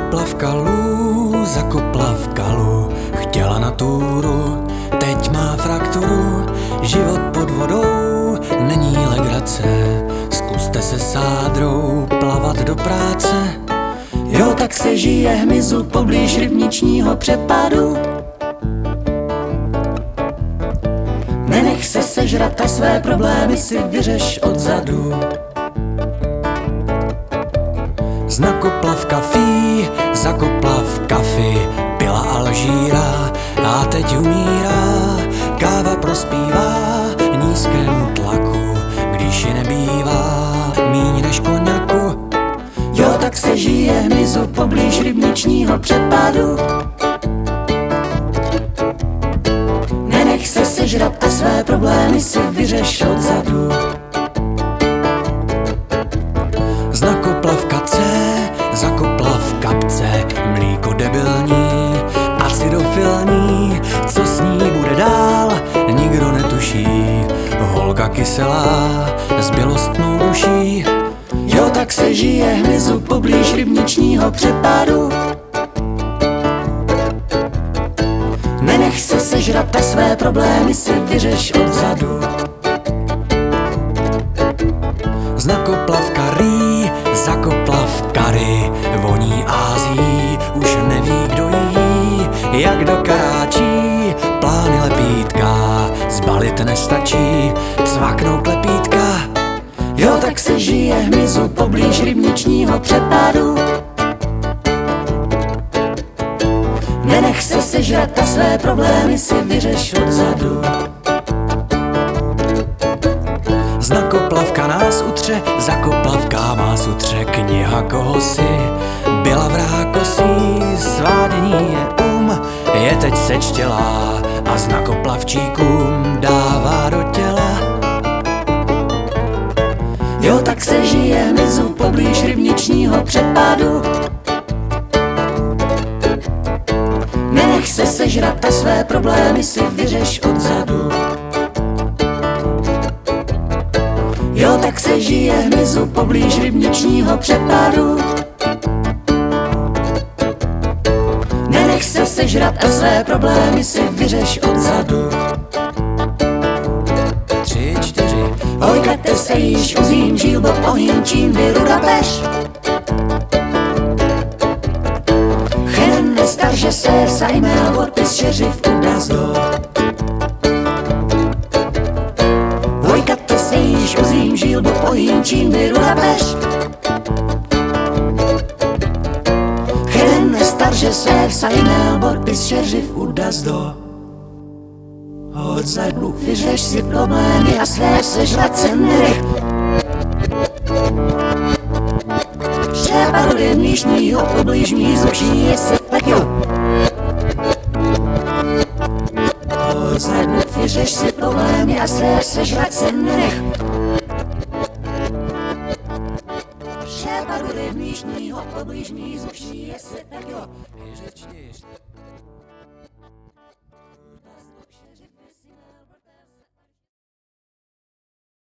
zakopla v kalu, chtěla na túru, teď má frakturu, život pod vodou není legrace, zkuste se sádrou plavat do práce. Jo, tak se žije hmyzu poblíž rybničního přepadu. Nenech se sežrat a své problémy si vyřeš odzadu. Znakopla v kafí, zakopla v kafi, pila Alžíra a teď umírá. Káva prospívá nízkému tlaku, když ji nebývá míň než koňaku. Jo, tak se žije hmyzu poblíž rybničního přepadu. Nenech se sežrat a své problémy si vyřeš odzadu. Znakopla v kace, zakopla v kapce, mlíko debilní, acidofilní, co s ní bude dál, nikdo netuší. Holka kyselá, s bělostnou duší. Jo, tak se žije hmyzu poblíž rybničního přepadu. Nenech se sežrat a své problémy si vyřeš odzadu. Znakopla v karí, zakopla v kary, voní Ázií, už neví, kdo jí, jak do karáčí, plány lepítka, zbalit nestačí, cvaknou klepítka. Jo, tak se žije hmyzu poblíž rybničního přepadu. Nenech se sežrat a své problémy si vyřeš odzadu. Znakoplavka nás utře, zakoplavka nás utře, kniha koho si byla v rákosí, svádění je je teď sečtělá a znakoplavčíkům dává do těla. Jo, tak se žije hmyzu poblíž rybničního přepadu. Nenech se sežrat a své problémy si vyřeš odzadu. Jo, tak se žije hmyzu poblíž rybničního přepadu. Nenech se sežrat a své problémy si vyřeš odzadu. 3, 4. Oj, klete se již uzím žílbo ohýnčím vyruda peš. Chen nestarže se sajmel podpis šeřiv udazdo. Oj, klete se již uzím žílbo ohýnčím vyruda peš. Chen nestarže se sajmel podpis šeřiv udazdo. Odzadu vyřeš si problémy a své sežrat se nenech. Přepadu rybničního poblíž mízuší je se pekl. Odzadu vyřeš si problémy a své sežrat se nenech. Přepadu rybničního poblíž mízuší je se pekl.